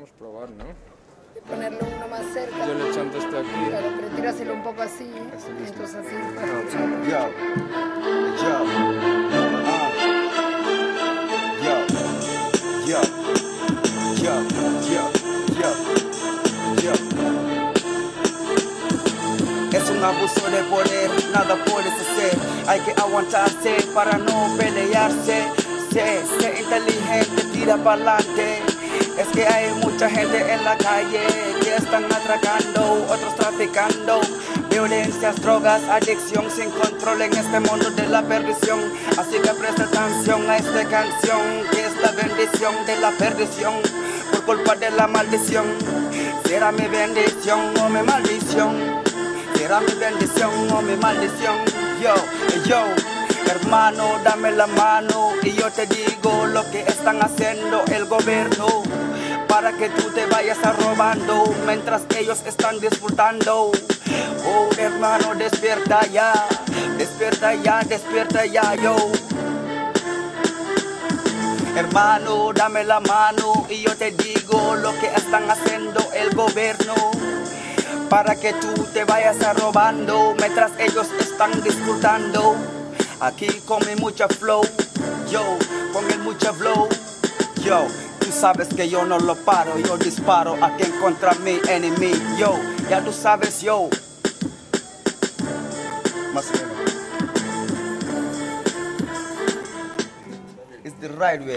podemos probar, ¿no? Ponerlo uno más cerca. Yo le echando esto aquí. Claro, pero tíraselo un poco así, Así mismo. entonces así. Yo, es un abuso de poder, nada puedes hacer. Hay que aguantarse para no pelearse. Sé inteligente, tira pa'lante. Es que hay mucha gente en la calle que están atracando, otros traficando. Violencias, drogas, adicción sin control en este mundo de la perdición. Así que presta atención a esta canción, que es la bendición de la perdición. Por culpa de la maldición, será mi bendición o mi maldición. Será mi bendición o mi maldición. Yo, hermano, dame la mano y yo te digo lo que están haciendo el gobierno, para que tú te vayas a robando mientras ellos están disfrutando. Oh, hermano, despierta ya, yo. Hermano, dame la mano y yo te digo lo que están haciendo el gobierno, para que tú te vayas a robando mientras ellos están disfrutando. Aquí come mucha flow, yo, con el mucha flow, yo. Tú sabes que yo no lo paro, yo disparo a quien contra mi enemigo, yo. Ya tú sabes, yo. Más o menos. It's the right way.